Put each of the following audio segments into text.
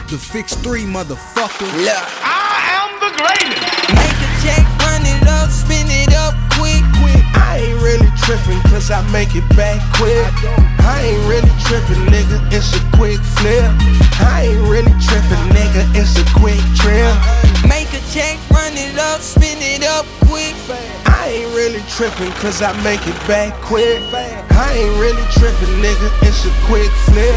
The Fix 3, motherfucker. Look, I am the greatest. make a check, run it up, spin it up quick. I ain't really trippin' cause I make it back quick. I ain't really trippin', nigga, it's a quick flip. I ain't really trippin', nigga, it's a quick trip. Make a check, run it up, spin it up quick. I ain't really trippin' cause I make it back quick. I ain't really trippin', nigga, it's a quick flip.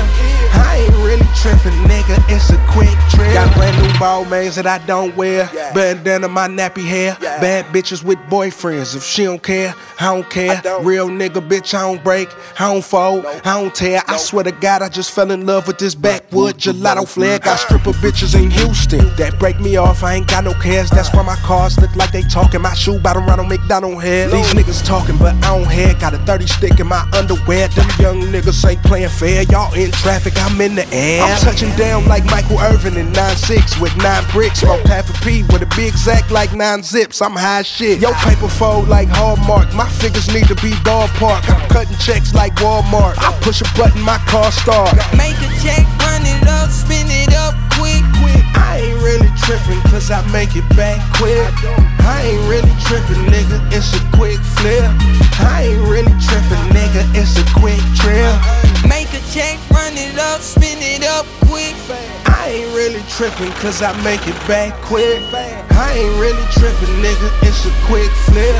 I ain't really trippin', nigga, it's a quick trip. Got brand new ball mains that I don't wear. Bandana my nappy hair. Bad bitches with boyfriends. If she don't care, I don't care. Real nigga, bitch, I don't break, I don't fold, I don't tear. I swear to God, I just fell in love with this backwood gelato flare. Got stripper bitches in Houston that break me off. I ain't got no cares. That's why my cars look like they talking. My shoe bottom right on McDonald head. These niggas talking, but I don't hear. Got a 30 stick in my underwear. Them young niggas ain't playing fair. Y'all in traffic, I'm in the air. I'm touching down like Michael Irvin in 9-6 with 9 bricks. Smoke half a P with a big Zack like 9 zips. I'm high as shit. Yo, paper fold like Hallmark. My fingers need to be ballpark. I'm cutting checks like Walmart. I push a button, my car start. Make a check, run it up, spin it up quick. I ain't really trippin' cause I make it back quick. I ain't really trippin', nigga, it's a quick flip. I ain't really trippin', nigga, it's a quick trip. Make a check, run it up, spin it up quick. I ain't really trippin' cause I make it back quick. I ain't really trippin', nigga, it's a quick flip.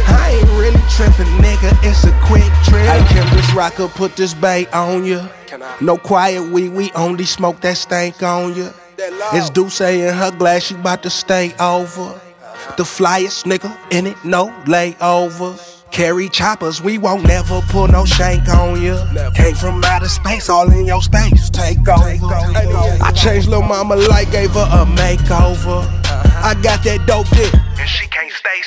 I ain't really trippin', nigga, it's a quick trip. Hey, can this rocker put this bait on ya? No quiet weed, we only smoke that stank on ya. It's Duce in her glass, she bout to stay over. The flyest nigga in it, no layovers. Carry choppers, we won't never pull no shank on ya. Came from outer space, all in your space, take over. I changed lil' mama like gave her a makeover. I got that dope dick, and she can't stay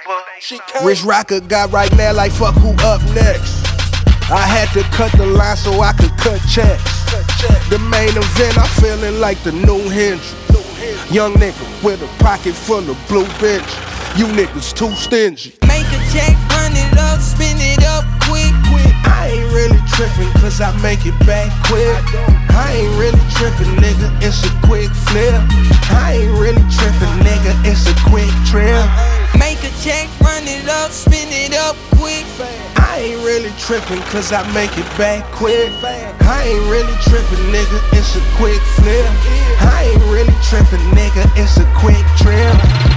sober. Rich Rocker got right now like fuck who up next. I had to cut the line so I could cut checks. The main event, I'm feeling like the new Hendrix. Young nigga with a pocket full of blue bench. You niggas too stingy. Make a check, run it up, spin it up quick. I ain't really trippin' cause I make it back quick. I ain't really trippin', nigga, it's a quick flip. I ain't really trippin', nigga, it's a quick trip. Make a check, run it up, spin it up quick. I ain't really trippin' cause I make it back quick. I ain't really trippin', nigga, it's a quick flip. I ain't really trippin', nigga, it's a quick trip.